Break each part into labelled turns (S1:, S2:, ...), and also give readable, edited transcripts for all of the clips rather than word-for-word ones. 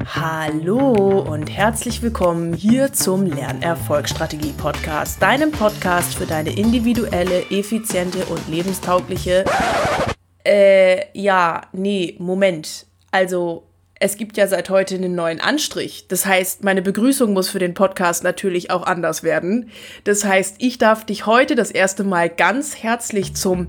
S1: Hallo und herzlich willkommen hier zum Lernerfolgsstrategie-Podcast, deinem Podcast für deine individuelle, effiziente und lebenstaugliche... Moment. Also, es gibt ja seit heute einen neuen Anstrich. Das heißt, meine Begrüßung muss für den Podcast natürlich auch anders werden. Das heißt, ich darf dich heute das erste Mal ganz herzlich zum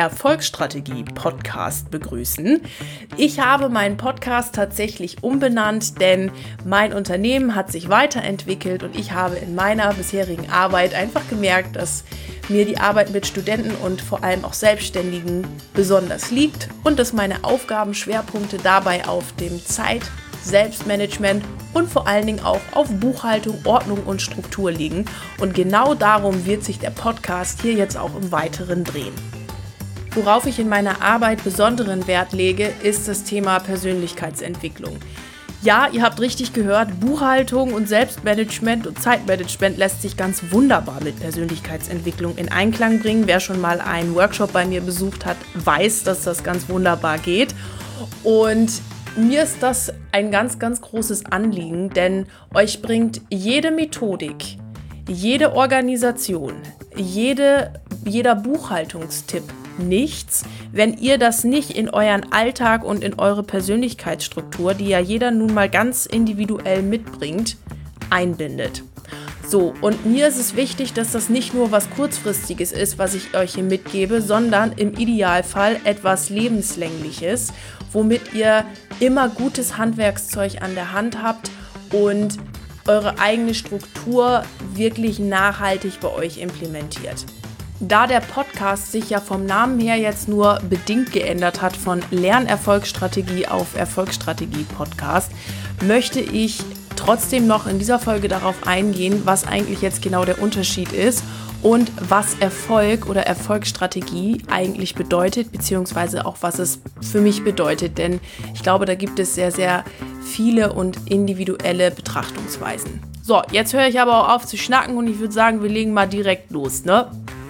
S1: Erfolgsstrategie-Podcast begrüßen. Ich habe meinen Podcast tatsächlich umbenannt, denn mein Unternehmen hat sich weiterentwickelt und ich habe in meiner bisherigen Arbeit einfach gemerkt, dass mir die Arbeit mit Studenten und vor allem auch Selbstständigen besonders liegt und dass meine Aufgabenschwerpunkte dabei auf dem Selbstmanagement und vor allen Dingen auch auf Buchhaltung, Ordnung und Struktur liegen. Und genau darum wird sich der Podcast hier jetzt auch im Weiteren drehen. Worauf ich in meiner Arbeit besonderen Wert lege, ist das Thema Persönlichkeitsentwicklung. Ja, ihr habt richtig gehört, Buchhaltung und Selbstmanagement und Zeitmanagement lässt sich ganz wunderbar mit Persönlichkeitsentwicklung in Einklang bringen. Wer schon mal einen Workshop bei mir besucht hat, weiß, dass das ganz wunderbar geht. Und mir ist das ein ganz, ganz großes Anliegen, denn euch bringt jede Methodik, jede Organisation, jeder Buchhaltungstipp nichts, wenn ihr das nicht in euren Alltag und in eure Persönlichkeitsstruktur, die ja jeder nun mal ganz individuell mitbringt, einbindet. So, und mir ist es wichtig, dass das nicht nur was Kurzfristiges ist, was ich euch hier mitgebe, sondern im Idealfall etwas Lebenslängliches, womit ihr immer gutes Handwerkszeug an der Hand habt und eure eigene Struktur wirklich nachhaltig bei euch implementiert. Da der Podcast sich ja vom Namen her jetzt nur bedingt geändert hat von Lernerfolgsstrategie auf Erfolgsstrategie-Podcast, möchte ich trotzdem noch in dieser Folge darauf eingehen, was eigentlich jetzt genau der Unterschied ist und was Erfolg oder Erfolgsstrategie eigentlich bedeutet, beziehungsweise auch was es für mich bedeutet. Denn ich glaube, da gibt es sehr, sehr viele und individuelle Betrachtungsweisen. So, jetzt höre ich aber auch auf zu schnacken und ich würde sagen, wir legen mal direkt los, ne?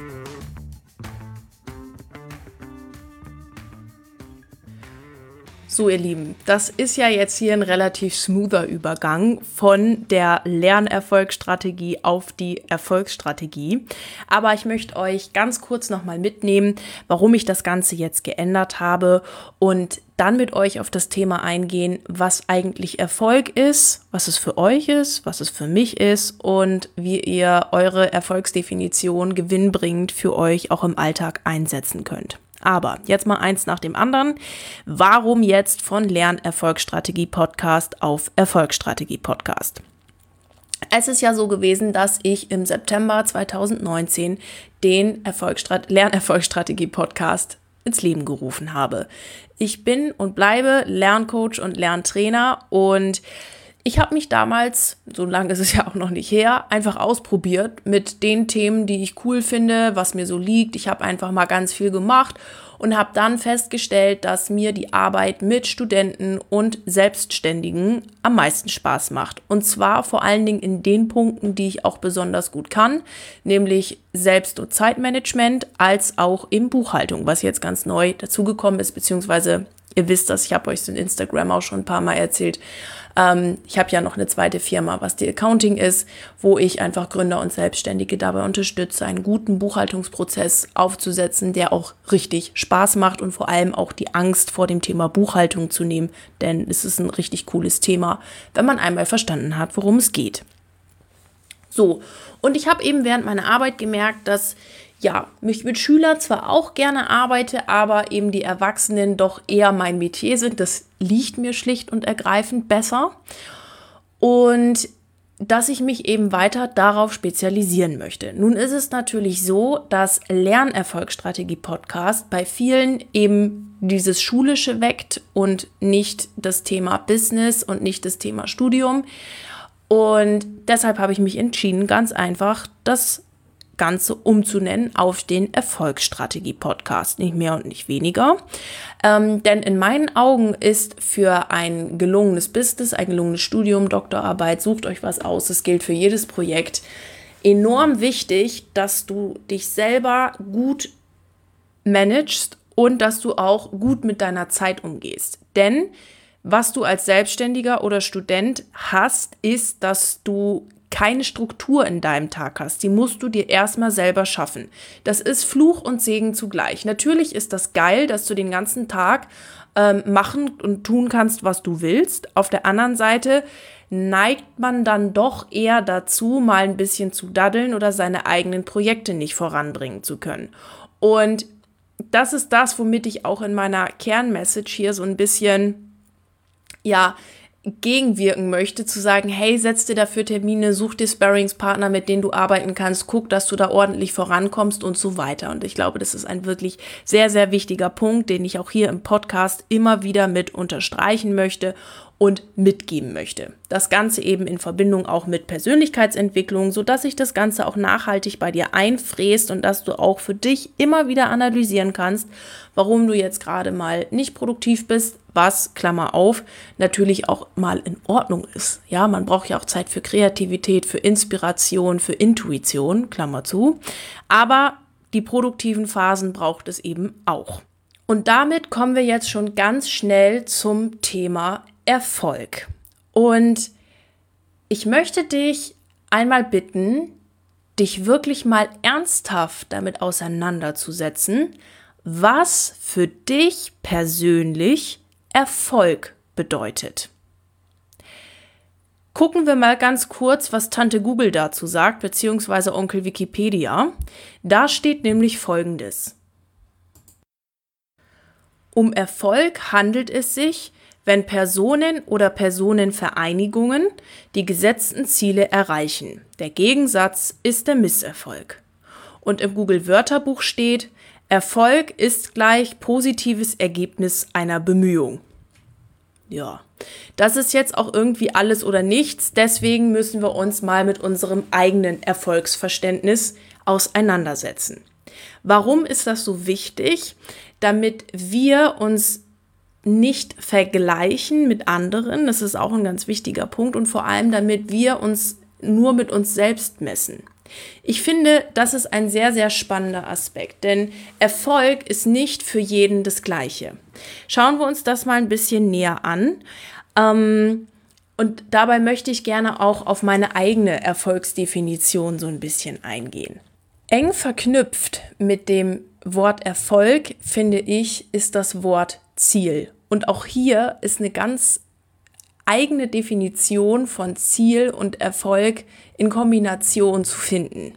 S1: So, ihr Lieben, das ist ja jetzt hier ein relativ smoother Übergang von der Lernerfolgsstrategie auf die Erfolgsstrategie. Aber ich möchte euch ganz kurz nochmal mitnehmen, warum ich das Ganze jetzt geändert habe und dann mit euch auf das Thema eingehen, was eigentlich Erfolg ist, was es für euch ist, was es für mich ist und wie ihr eure Erfolgsdefinition gewinnbringend für euch auch im Alltag einsetzen könnt. Aber jetzt mal eins nach dem anderen. Warum jetzt von Lernerfolgsstrategie-Podcast auf Erfolgsstrategie-Podcast? Es ist ja so gewesen, dass ich im September 2019 den Lernerfolgsstrategie-Podcast ins Leben gerufen habe. Ich bin und bleibe Lerncoach und Lerntrainer und ich habe mich damals, so lange ist es ja auch noch nicht her, einfach ausprobiert mit den Themen, die ich cool finde, was mir so liegt. Ich habe einfach mal ganz viel gemacht und habe dann festgestellt, dass mir die Arbeit mit Studenten und Selbstständigen am meisten Spaß macht. Und zwar vor allen Dingen in den Punkten, die ich auch besonders gut kann, nämlich Selbst- und Zeitmanagement als auch in Buchhaltung, was jetzt ganz neu dazugekommen ist, beziehungsweise ihr wisst das, ich habe euch so in Instagram auch schon ein paar Mal erzählt. Ich habe ja noch eine zweite Firma, was die Accounting ist, wo ich einfach Gründer und Selbstständige dabei unterstütze, einen guten Buchhaltungsprozess aufzusetzen, der auch richtig Spaß macht und vor allem auch die Angst vor dem Thema Buchhaltung zu nehmen, denn es ist ein richtig cooles Thema, wenn man einmal verstanden hat, worum es geht. So, und ich habe eben während meiner Arbeit gemerkt, dass mich mit Schülern zwar auch gerne arbeite, aber eben die Erwachsenen doch eher mein Metier sind. Das liegt mir schlicht und ergreifend besser. Und dass ich mich eben weiter darauf spezialisieren möchte. Nun ist es natürlich so, dass Lernerfolgsstrategie-Podcast bei vielen eben dieses Schulische weckt und nicht das Thema Business und nicht das Thema Studium. Und deshalb habe ich mich entschieden, ganz einfach das Ganze umzunennen auf den Erfolgsstrategie-Podcast, nicht mehr und nicht weniger. Denn in meinen Augen ist für ein gelungenes Business, ein gelungenes Studium, Doktorarbeit, sucht euch was aus, das gilt für jedes Projekt, enorm wichtig, dass du dich selber gut managst und dass du auch gut mit deiner Zeit umgehst. Denn Was du als Selbstständiger oder Student hast, ist, dass du keine Struktur in deinem Tag hast. Die musst du dir erstmal selber schaffen. Das ist Fluch und Segen zugleich. Natürlich ist das geil, dass du den ganzen Tag machen und tun kannst, was du willst. Auf der anderen Seite neigt man dann doch eher dazu, mal ein bisschen zu daddeln oder seine eigenen Projekte nicht voranbringen zu können. Und das ist das, womit ich auch in meiner Kernmessage hier so ein bisschen, gegenwirken möchte, zu sagen, hey, setz dir dafür Termine, such dir Sparringspartner, mit denen du arbeiten kannst, guck, dass du da ordentlich vorankommst und so weiter. Und ich glaube, das ist ein wirklich sehr, sehr wichtiger Punkt, den ich auch hier im Podcast immer wieder mit unterstreichen möchte und mitgeben möchte. Das Ganze eben in Verbindung auch mit Persönlichkeitsentwicklung, sodass sich das Ganze auch nachhaltig bei dir einfräst und dass du auch für dich immer wieder analysieren kannst, warum du jetzt gerade mal nicht produktiv bist, was, Klammer auf, natürlich auch mal in Ordnung ist. Ja, man braucht ja auch Zeit für Kreativität, für Inspiration, für Intuition, Klammer zu. Aber die produktiven Phasen braucht es eben auch. Und damit kommen wir jetzt schon ganz schnell zum Thema Erfolg. Und ich möchte dich einmal bitten, dich wirklich mal ernsthaft damit auseinanderzusetzen, was für dich persönlich Erfolg bedeutet. Gucken wir mal ganz kurz, was Tante Google dazu sagt, beziehungsweise Onkel Wikipedia. Da steht nämlich Folgendes. Um Erfolg handelt es sich, wenn Personen oder Personenvereinigungen die gesetzten Ziele erreichen. Der Gegensatz ist der Misserfolg. Und im Google-Wörterbuch steht, Erfolg ist gleich positives Ergebnis einer Bemühung. Ja, das ist jetzt auch irgendwie alles oder nichts. Deswegen müssen wir uns mal mit unserem eigenen Erfolgsverständnis auseinandersetzen. Warum ist das so wichtig? Damit wir uns nicht vergleichen mit anderen. Das ist auch ein ganz wichtiger Punkt. Und vor allem, damit wir uns nur mit uns selbst messen. Ich finde, das ist ein sehr, sehr spannender Aspekt, denn Erfolg ist nicht für jeden das Gleiche. Schauen wir uns das mal ein bisschen näher an. Und dabei möchte ich gerne auch auf meine eigene Erfolgsdefinition so ein bisschen eingehen. Eng verknüpft mit dem Wort Erfolg, finde ich, ist das Wort Ziel. Und auch hier ist eine ganz eigene Definition von Ziel und Erfolg in Kombination zu finden.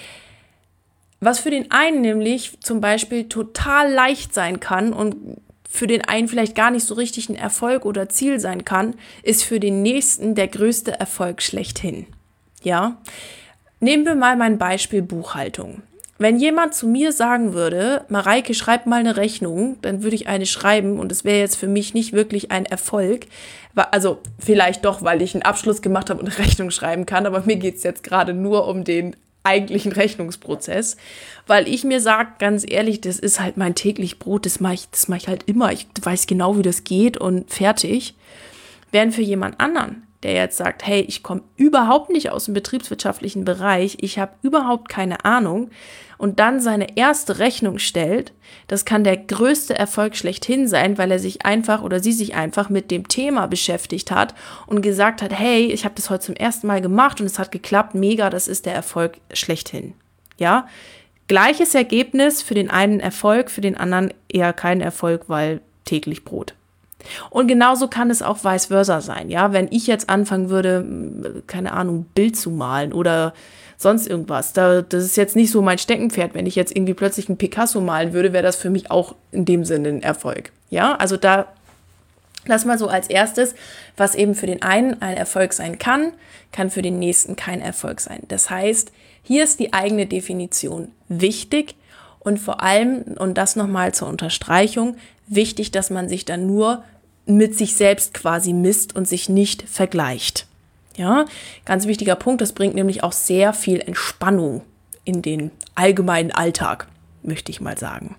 S1: Was für den einen nämlich zum Beispiel total leicht sein kann und für den einen vielleicht gar nicht so richtig ein Erfolg oder Ziel sein kann, ist für den nächsten der größte Erfolg schlechthin. Ja? Nehmen wir mal mein Beispiel Buchhaltung. Wenn jemand zu mir sagen würde, Mareike, schreib mal eine Rechnung, dann würde ich eine schreiben und es wäre jetzt für mich nicht wirklich ein Erfolg. Also vielleicht doch, weil ich einen Abschluss gemacht habe und eine Rechnung schreiben kann, aber mir geht es jetzt gerade nur um den eigentlichen Rechnungsprozess, weil ich mir sage, ganz ehrlich, das ist halt mein täglich Brot, das mache ich halt immer, ich weiß genau, wie das geht und fertig. Während für jemand anderen, der jetzt sagt, hey, ich komme überhaupt nicht aus dem betriebswirtschaftlichen Bereich, ich habe überhaupt keine Ahnung und dann seine erste Rechnung stellt, das kann der größte Erfolg schlechthin sein, weil er sich einfach oder sie sich einfach mit dem Thema beschäftigt hat und gesagt hat, hey, ich habe das heute zum ersten Mal gemacht und es hat geklappt, mega, das ist der Erfolg schlechthin. Ja, gleiches Ergebnis, für den einen Erfolg, für den anderen eher kein Erfolg, weil täglich Brot. Und genauso kann es auch vice versa sein, ja, wenn ich jetzt anfangen würde, keine Ahnung, Bild zu malen oder sonst irgendwas, das ist jetzt nicht so mein Steckenpferd, wenn ich jetzt irgendwie plötzlich einen Picasso malen würde, wäre das für mich auch in dem Sinne ein Erfolg, ja, also da, lass mal so als erstes, was eben für den einen ein Erfolg sein kann, kann für den nächsten kein Erfolg sein, das heißt, hier ist die eigene Definition wichtig und vor allem, und das nochmal zur Unterstreichung, wichtig, dass man sich dann nur mit sich selbst quasi misst und sich nicht vergleicht. Ja, ganz wichtiger Punkt, das bringt nämlich auch sehr viel Entspannung in den allgemeinen Alltag, möchte ich mal sagen.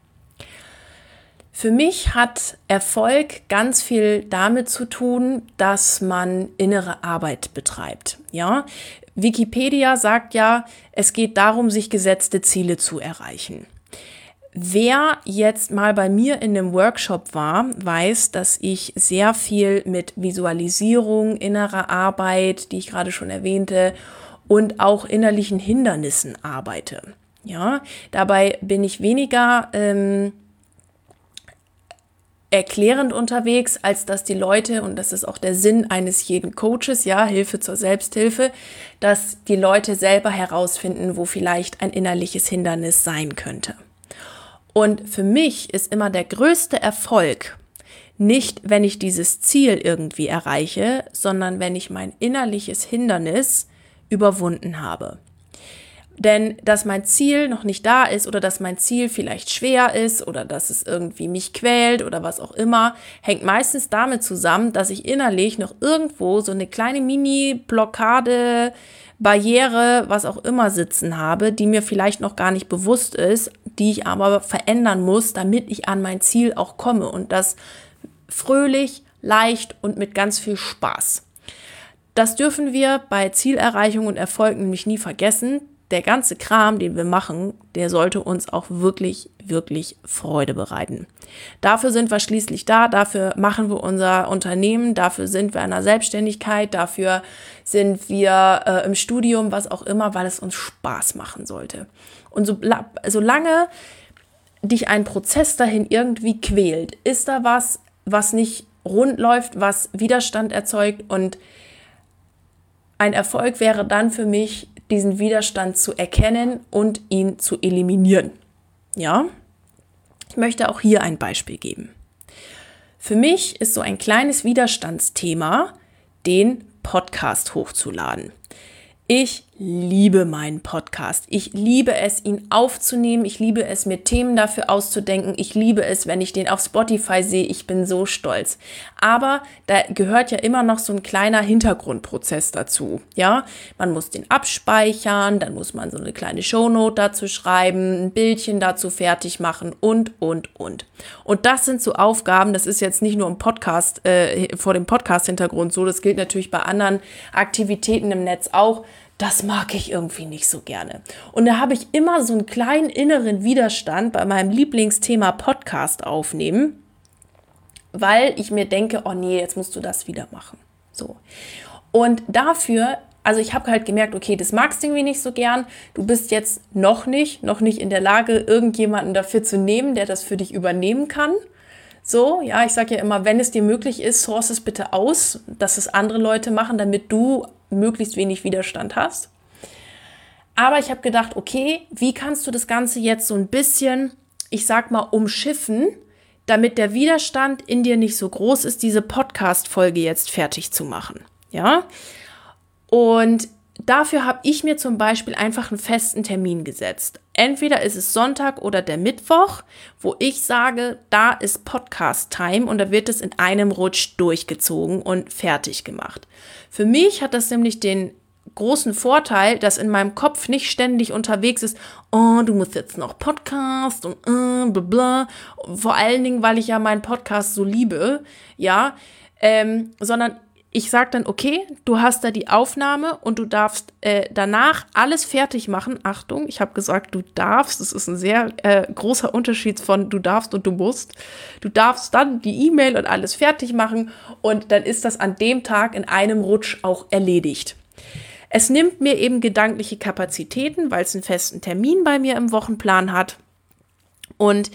S1: Für mich hat Erfolg ganz viel damit zu tun, dass man innere Arbeit betreibt. Ja, Wikipedia sagt ja, es geht darum, sich gesetzte Ziele zu erreichen. Wer jetzt mal bei mir in einem Workshop war, weiß, dass ich sehr viel mit Visualisierung, innerer Arbeit, die ich gerade schon erwähnte, und auch innerlichen Hindernissen arbeite. Ja, dabei bin ich weniger erklärend unterwegs, als dass die Leute, und das ist auch der Sinn eines jeden Coaches, ja, Hilfe zur Selbsthilfe, dass die Leute selber herausfinden, wo vielleicht ein innerliches Hindernis sein könnte. Und für mich ist immer der größte Erfolg nicht, wenn ich dieses Ziel irgendwie erreiche, sondern wenn ich mein innerliches Hindernis überwunden habe. Denn dass mein Ziel noch nicht da ist oder dass mein Ziel vielleicht schwer ist oder dass es irgendwie mich quält oder was auch immer, hängt meistens damit zusammen, dass ich innerlich noch irgendwo so eine kleine Mini-Blockade, Barriere, was auch immer sitzen habe, die mir vielleicht noch gar nicht bewusst ist, die ich aber verändern muss, damit ich an mein Ziel auch komme und das fröhlich, leicht und mit ganz viel Spaß. Das dürfen wir bei Zielerreichung und Erfolg nämlich nie vergessen. Der ganze Kram, den wir machen, der sollte uns auch wirklich, wirklich Freude bereiten. Dafür sind wir schließlich da, dafür machen wir unser Unternehmen, dafür sind wir in der Selbstständigkeit, dafür sind wir im Studium, was auch immer, weil es uns Spaß machen sollte. Und solange dich ein Prozess dahin irgendwie quält, ist da was nicht rund läuft, was Widerstand erzeugt, und ein Erfolg wäre dann für mich, diesen Widerstand zu erkennen und ihn zu eliminieren. Ja? Ich möchte auch hier ein Beispiel geben. Für mich ist so ein kleines Widerstandsthema, den Podcast hochzuladen. Ich liebe meinen Podcast. Ich liebe es, ihn aufzunehmen. Ich liebe es, mir Themen dafür auszudenken. Ich liebe es, wenn ich den auf Spotify sehe. Ich bin so stolz. Aber da gehört ja immer noch so ein kleiner Hintergrundprozess dazu. Ja, man muss den abspeichern, dann muss man so eine kleine Shownote dazu schreiben, ein Bildchen dazu fertig machen und. Und das sind so Aufgaben, das ist jetzt nicht nur im Podcast, vor dem Podcast-Hintergrund so, das gilt natürlich bei anderen Aktivitäten im Netz auch. Das mag ich irgendwie nicht so gerne. Und da habe ich immer so einen kleinen inneren Widerstand bei meinem Lieblingsthema Podcast aufnehmen, weil ich mir denke, oh nee, jetzt musst du das wieder machen. So. Und dafür, also ich habe halt gemerkt, okay, das magst du irgendwie nicht so gern. Du bist jetzt noch nicht in der Lage, irgendjemanden dafür zu nehmen, der das für dich übernehmen kann. So, ja, ich sage ja immer, wenn es dir möglich ist, source es bitte aus, dass es andere Leute machen, damit du möglichst wenig Widerstand hast. Aber ich habe gedacht, okay, wie kannst du das Ganze jetzt so ein bisschen, ich sag mal, umschiffen, damit der Widerstand in dir nicht so groß ist, diese Podcast-Folge jetzt fertig zu machen. Ja? Und dafür habe ich mir zum Beispiel einfach einen festen Termin gesetzt. Entweder ist es Sonntag oder der Mittwoch, wo ich sage, da ist Podcast-Time und da wird es in einem Rutsch durchgezogen und fertig gemacht. Für mich hat das nämlich den großen Vorteil, dass in meinem Kopf nicht ständig unterwegs ist, oh, du musst jetzt noch Podcast und bla bla. Vor allen Dingen, weil ich ja meinen Podcast so liebe, ja, sondern ich sage dann, okay, du hast da die Aufnahme und du darfst danach alles fertig machen. Achtung, ich habe gesagt, du darfst. Das ist ein sehr großer Unterschied von du darfst und du musst. Du darfst dann die E-Mail und alles fertig machen und dann ist das an dem Tag in einem Rutsch auch erledigt. Es nimmt mir eben gedankliche Kapazitäten, weil es einen festen Termin bei mir im Wochenplan hat. Und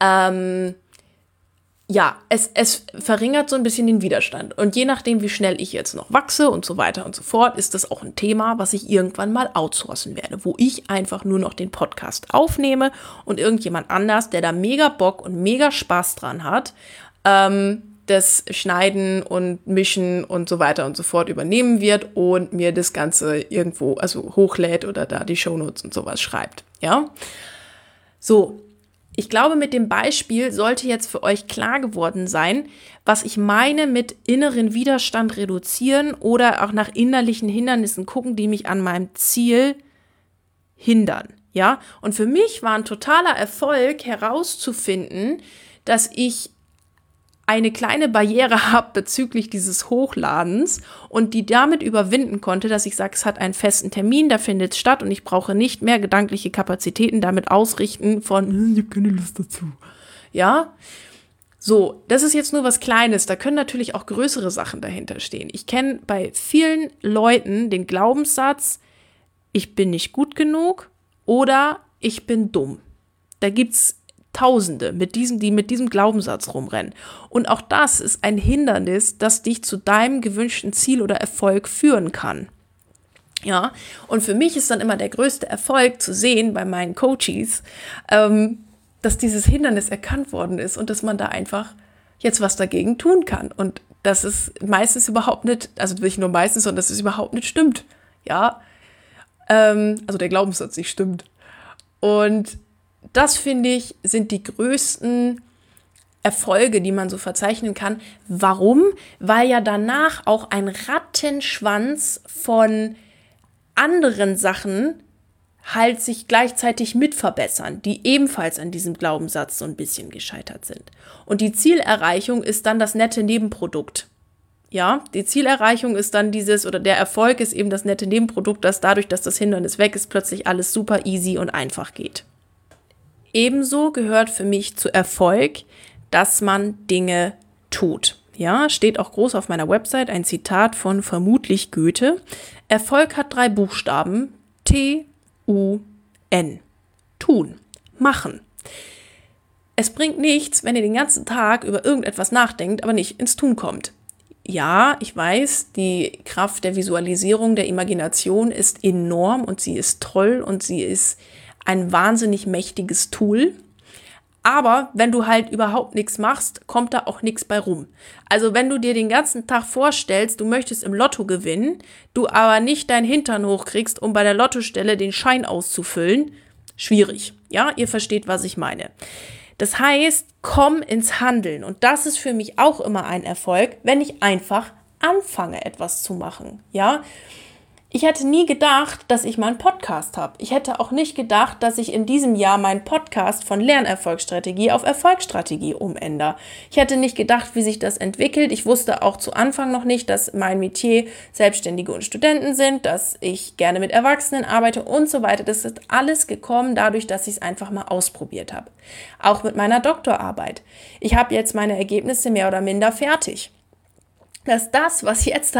S1: ja, es verringert so ein bisschen den Widerstand. Und je nachdem, wie schnell ich jetzt noch wachse und so weiter und so fort, ist das auch ein Thema, was ich irgendwann mal outsourcen werde, wo ich einfach nur noch den Podcast aufnehme und irgendjemand anders, der da mega Bock und mega Spaß dran hat, das Schneiden und Mischen und so weiter und so fort übernehmen wird und mir das Ganze irgendwo, also hochlädt oder da die Shownotes und sowas schreibt. Ja, so. Ich glaube, mit dem Beispiel sollte jetzt für euch klar geworden sein, was ich meine mit inneren Widerstand reduzieren oder auch nach innerlichen Hindernissen gucken, die mich an meinem Ziel hindern. Ja? Und für mich war ein totaler Erfolg herauszufinden, dass ich eine kleine Barriere habe bezüglich dieses Hochladens und die damit überwinden konnte, dass ich sage, es hat einen festen Termin, da findet es statt und ich brauche nicht mehr gedankliche Kapazitäten damit ausrichten von, ich habe keine Lust dazu. Ja, so, das ist jetzt nur was Kleines, da können natürlich auch größere Sachen dahinter stehen. Ich kenne bei vielen Leuten den Glaubenssatz, ich bin nicht gut genug oder ich bin dumm. Da gibt's Tausende, die mit diesem Glaubenssatz rumrennen. Und auch das ist ein Hindernis, das dich zu deinem gewünschten Ziel oder Erfolg führen kann. Ja, und für mich ist dann immer der größte Erfolg zu sehen bei meinen Coaches, dass dieses Hindernis erkannt worden ist und dass man da einfach jetzt was dagegen tun kann. Und das ist meistens überhaupt nicht, also nicht nur meistens, sondern dass es überhaupt nicht stimmt. Ja, also der Glaubenssatz nicht stimmt. Und das, finde ich, sind die größten Erfolge, die man so verzeichnen kann. Warum? Weil ja danach auch ein Rattenschwanz von anderen Sachen halt sich gleichzeitig mit verbessern, die ebenfalls an diesem Glaubenssatz so ein bisschen gescheitert sind. Und die Zielerreichung ist dann das nette Nebenprodukt. Ja, die Zielerreichung ist dann der Erfolg ist eben das nette Nebenprodukt, dass dadurch, dass das Hindernis weg ist, plötzlich alles super easy und einfach geht. Ebenso gehört für mich zu Erfolg, dass man Dinge tut. Ja, steht auch groß auf meiner Website ein Zitat von vermutlich Goethe. Erfolg hat 3 Buchstaben, T-U-N. Tun, machen. Es bringt nichts, wenn ihr den ganzen Tag über irgendetwas nachdenkt, aber nicht ins Tun kommt. Ja, ich weiß, die Kraft der Visualisierung, der Imagination ist enorm und sie ist toll und sie ist ein wahnsinnig mächtiges Tool. Aber wenn du halt überhaupt nichts machst, kommt da auch nichts bei rum. Also wenn du dir den ganzen Tag vorstellst, du möchtest im Lotto gewinnen, du aber nicht deinen Hintern hochkriegst, um bei der Lottostelle den Schein auszufüllen, schwierig. Ja, ihr versteht, was ich meine. Das heißt, komm ins Handeln. Und das ist für mich auch immer ein Erfolg, wenn ich einfach anfange, etwas zu machen. Ja, ich hätte nie gedacht, dass ich mal einen Podcast habe. Ich hätte auch nicht gedacht, dass ich in diesem Jahr meinen Podcast von Lernerfolgsstrategie auf Erfolgsstrategie umändere. Ich hätte nicht gedacht, wie sich das entwickelt. Ich wusste auch zu Anfang noch nicht, dass mein Metier Selbstständige und Studenten sind, dass ich gerne mit Erwachsenen arbeite und so weiter. Das ist alles gekommen dadurch, dass ich es einfach mal ausprobiert habe. Auch mit meiner Doktorarbeit. Ich habe jetzt meine Ergebnisse mehr oder minder fertig. Dass das, was jetzt da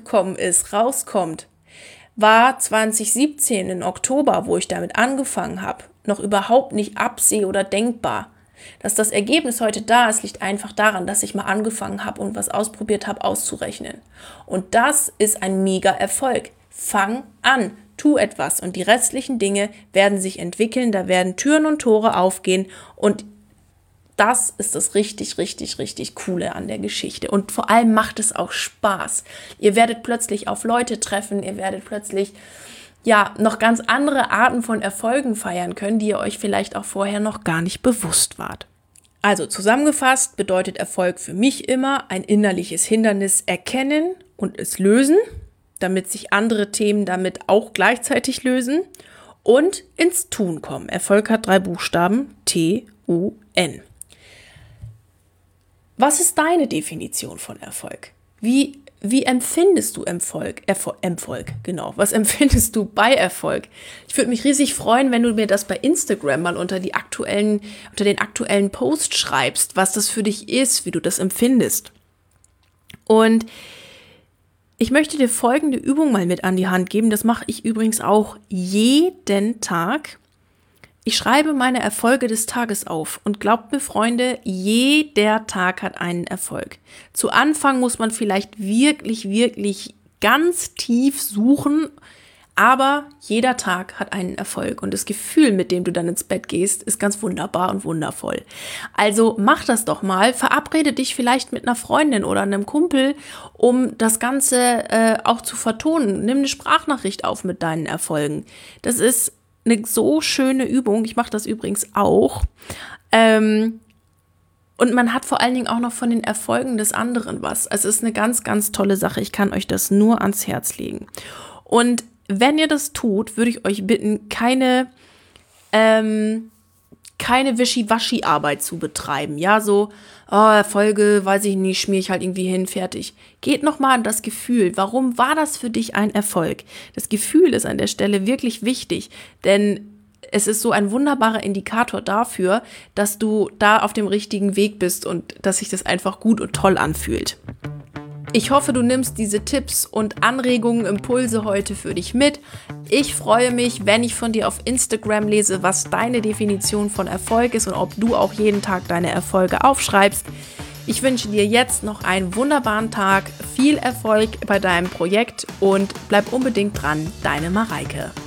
S1: rauskommt, war 2017 im Oktober, wo ich damit angefangen habe, noch überhaupt nicht abseh- oder denkbar. Dass das Ergebnis heute da ist, liegt einfach daran, dass ich mal angefangen habe und was ausprobiert habe, auszurechnen. Und das ist ein mega Erfolg. Fang an, tu etwas und die restlichen Dinge werden sich entwickeln, da werden Türen und Tore aufgehen und das ist das richtig, richtig, richtig Coole an der Geschichte. Und vor allem macht es auch Spaß. Ihr werdet plötzlich auf Leute treffen, ihr werdet plötzlich noch ganz andere Arten von Erfolgen feiern können, die ihr euch vielleicht auch vorher noch gar nicht bewusst wart. Also zusammengefasst bedeutet Erfolg für mich immer ein innerliches Hindernis erkennen und es lösen, damit sich andere Themen damit auch gleichzeitig lösen und ins Tun kommen. Erfolg hat 3 Buchstaben, T-U-N. Was ist deine Definition von Erfolg? Wie empfindest du Erfolg? Genau. Was empfindest du bei Erfolg? Ich würde mich riesig freuen, wenn du mir das bei Instagram mal unter den aktuellen Post schreibst, was das für dich ist, wie du das empfindest. Und ich möchte dir folgende Übung mal mit an die Hand geben. Das mache ich übrigens auch jeden Tag. Ich schreibe meine Erfolge des Tages auf und glaubt mir, Freunde, jeder Tag hat einen Erfolg. Zu Anfang muss man vielleicht wirklich, wirklich ganz tief suchen, aber jeder Tag hat einen Erfolg und das Gefühl, mit dem du dann ins Bett gehst, ist ganz wunderbar und wundervoll. Also mach das doch mal, verabrede dich vielleicht mit einer Freundin oder einem Kumpel, um das Ganze auch zu vertonen. Nimm eine Sprachnachricht auf mit deinen Erfolgen. Das ist eine so schöne Übung. Ich mache das übrigens auch. Und man hat vor allen Dingen auch noch von den Erfolgen des anderen was. Also es ist eine ganz, ganz tolle Sache. Ich kann euch das nur ans Herz legen. Und wenn ihr das tut, würde ich euch bitten, keine keine Wischiwaschi-Arbeit zu betreiben. Ja, so, Erfolge, weiß ich nicht, schmier ich halt irgendwie hin, fertig. Geht nochmal an das Gefühl. Warum war das für dich ein Erfolg? Das Gefühl ist an der Stelle wirklich wichtig, denn es ist so ein wunderbarer Indikator dafür, dass du da auf dem richtigen Weg bist und dass sich das einfach gut und toll anfühlt. Ich hoffe, du nimmst diese Tipps und Anregungen, Impulse heute für dich mit. Ich freue mich, wenn ich von dir auf Instagram lese, was deine Definition von Erfolg ist und ob du auch jeden Tag deine Erfolge aufschreibst. Ich wünsche dir jetzt noch einen wunderbaren Tag, viel Erfolg bei deinem Projekt und bleib unbedingt dran, deine Mareike.